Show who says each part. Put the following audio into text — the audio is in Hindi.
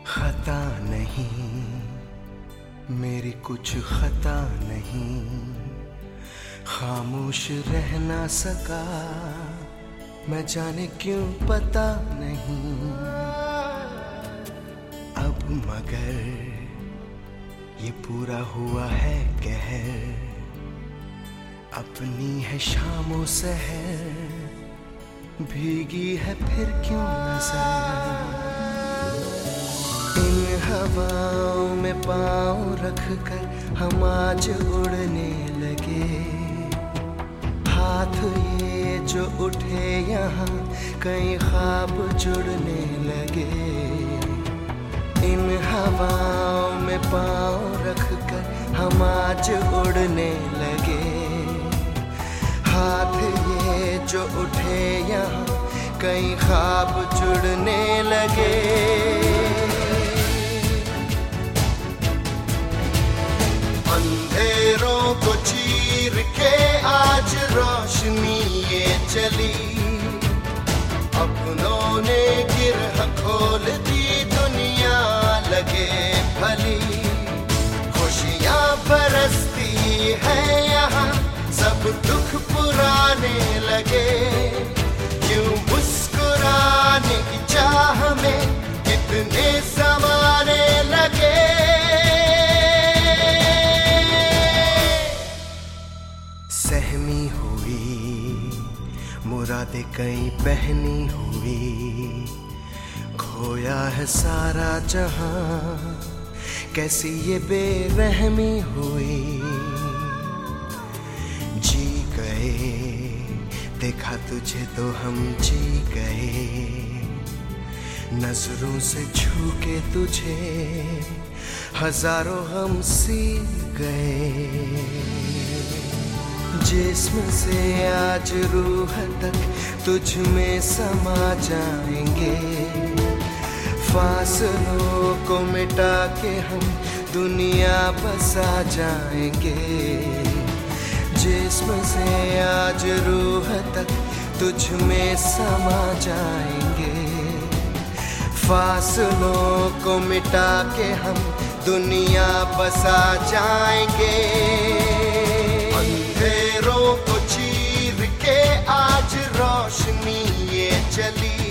Speaker 1: खता नहीं, मेरी कुछ खता नहीं, खामोश रह ना सका मैं, जाने क्यों पता नहीं। अब मगर ये पूरा हुआ है कहर, अपनी है शामों सहर, भीगी है फिर क्यों नजर। इन हवाओं में पाँव रख कर हम आज उड़ने लगे, हाथ ये जो उठे यहाँ कई ख्वाब जुड़ने लगे। इन हवाओं में पाँव रख कर हम आज उड़ने लगे, हाथ ये जो उठे यहाँ कई ख्वाब जुड़ने लगे। अंधेरों को चीर के आज रोशनी ये चली, अपनों ने गिरह खोल दी, दुनिया लगे भली। खुशियाँ बरसती है यहाँ, सब दुख पुराने लगे, यूं मुस्कुराने की चाह में कितने ज़माने लगे। सहमी हुई मुरादे कई बहनी हुई, खोया है सारा जहां, कैसी ये बेरहमी हुई। जी गए देखा तुझे तो हम जी गए, नजरों से छू के तुझे हजारों हम सी गए। जिस्म से आज रूह तक तुझ में समा जाएंगे, फासलों को मिटा के हम दुनिया बसा जाएंगे। जिस्म से आज रूह तक तुझ में समा जाएंगे, फासलों को मिटा के हम दुनिया बसा जाएंगे। अंधेरों को चीर के आज रोशनी ये चली,